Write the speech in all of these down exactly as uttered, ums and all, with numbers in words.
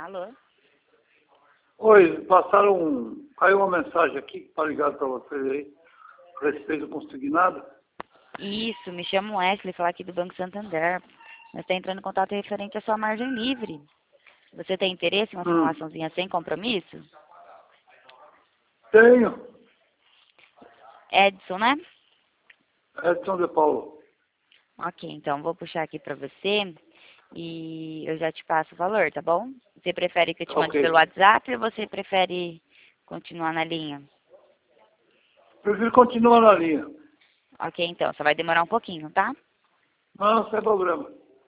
Alô? Oi, passaram um... Caiu uma mensagem aqui para ligar para vocês aí, a respeito do consignado. Isso, me chamo Wesley, falar aqui do Banco Santander. Nós está entrando em contato referente à sua margem livre. Você tem interesse em uma Hum. simulaçãozinha sem compromisso? Tenho. Edson, né? Edson de Paulo. Ok, então vou puxar aqui para você e eu já te passo o valor, tá bom? Você prefere que eu te mande Ok. pelo WhatsApp ou você prefere continuar na linha? Prefiro continuar na linha. Ok, então, só vai demorar um pouquinho, tá? Não, sem problema.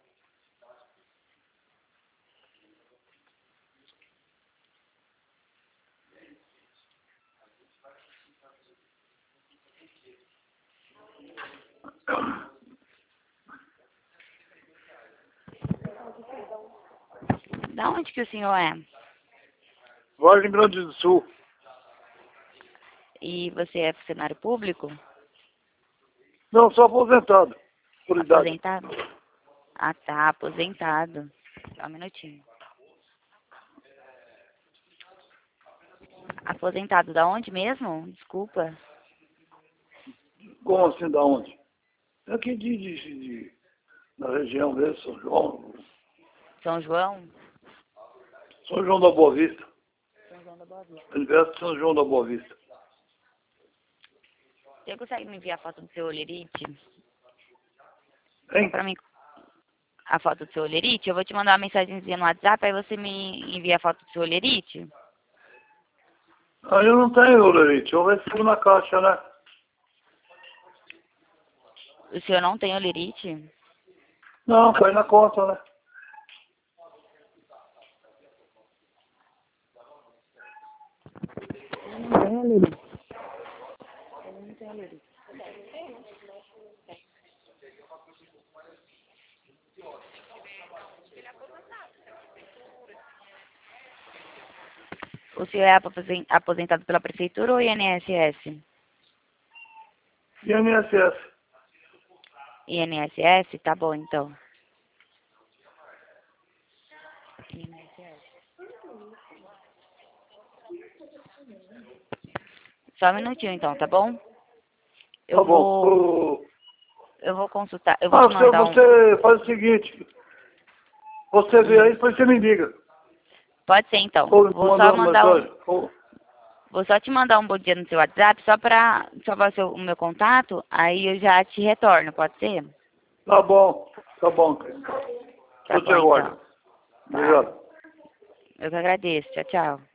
Da onde que o senhor é? Vargem Grande do Sul. E você é funcionário público? Não, sou aposentado. Por idade. Aposentado? Ah, tá, aposentado. Só um minutinho. Aposentado da onde mesmo? Desculpa. Como assim, da onde? Aqui de, de, de, de na região mesmo, São João. São João? São João da Boa Vista. São João da Boa Vista. Universo de São João da Boa Vista. Você consegue me enviar a foto do seu olerite? Hein? Pra mim, a foto do seu olerite? Eu vou te mandar uma mensagenzinha no WhatsApp, aí você me envia a foto do seu olerite? Ah, eu não tenho olerite. Eu recebo na caixa, né? O senhor não tem olerite? Não, cai na conta, né? Eu não tenho olerite. Eu não tenho olerite. O senhor é aposen- aposentado pela prefeitura ou I N S S? I N S S. I N S S? Tá bom, então. I N S S. Só um minutinho, então, tá bom? Eu Tá bom. vou... O- Eu vou consultar. Eu vou Ah, te você, mandar um... você faz o seguinte. Você vê Hum. aí, depois você me liga. Pode ser, então. Ou me Vou manda só uma mandar um... mensagem. Ou- Vou só te mandar um bom dia no seu WhatsApp, só pra salvar o, seu, o meu contato, aí eu já te retorno, pode ser? Tá bom. Tá bom, cara. Tá Eu te bom, aguardo. então. Tá. Obrigado. Eu que agradeço. Tchau, tchau.